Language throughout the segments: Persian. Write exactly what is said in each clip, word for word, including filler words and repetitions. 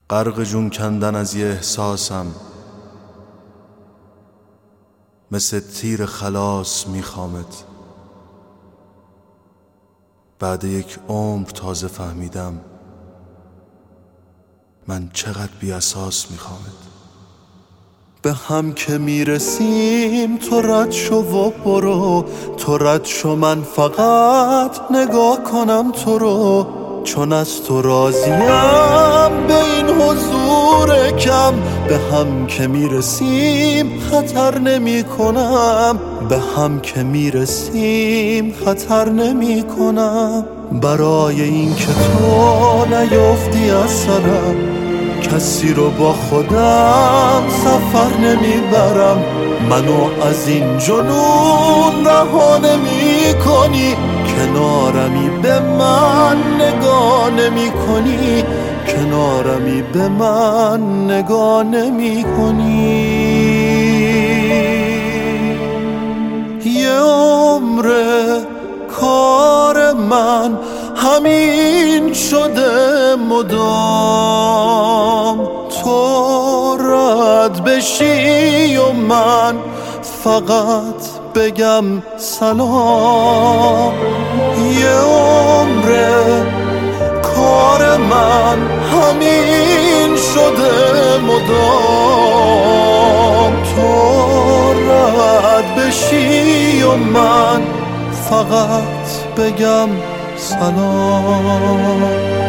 غرق جون کندن از یه احساسم، مثل تیر خلاص میخوامت. بعد یک عمر تازه فهمیدم من چقدر بی اساس میخوامت. به هم که میرسیم تو رد شو و برو، تو رد شو من فقط نگاه کنم تو رو، چون از تو راضیم به این حضور کم. به هم که میرسیم خطر نمی کنم، به هم که میرسیم خطر نمی کنم. برای این که تو نیفتی از سرم، کسی رو با خودم سفر نمیبرم. منو از این جنون رها نمی کنی، کنارمی به من نگاه نمی کنی، کنارمی به من نگاه نمی کنی. یه عمره کار من همین شده مدام، تو رد بشی و من فقط بگم سلام. یه عمره کار من همین شده مدام، تو رد بشی و من فقط بگم سلام.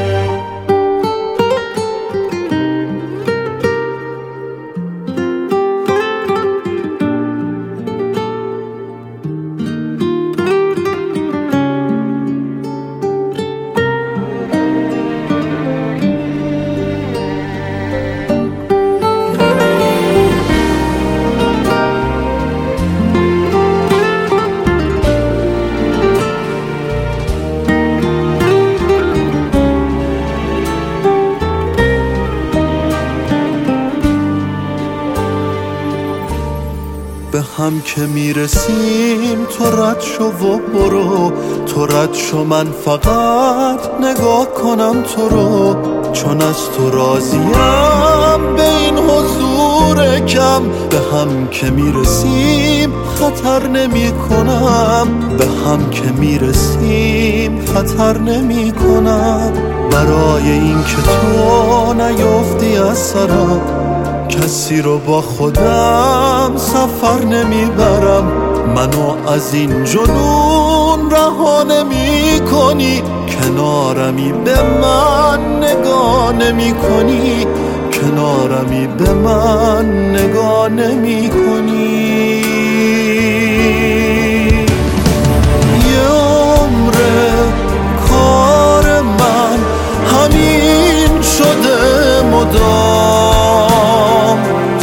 به هم که میرسیم تو رد شو و برو، تو رد شو من فقط نگاه کنم تو رو، چون از تو راضیم به این حضور کم. به هم که میرسیم خطر نمی کنم، به هم که میرسیم خطر نمی کنم. برای این که تو نیفتی از سرم، کسی رو با خودم سفر نمیبرم. منو از این جنون رها نمی کنی، کنارمی به من نگاه نمی کنی، کنارمی به من نگاه نمی کنی. یه عمره کار من همین شده مدام،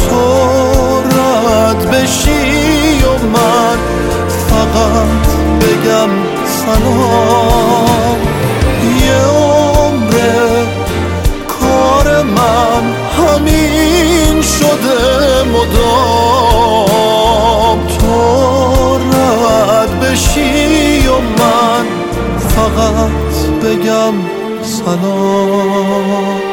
بشی و من فقط بگم سلام. یه عمره کار من همین شده مدام، تو رد بشی و من فقط بگم سلام.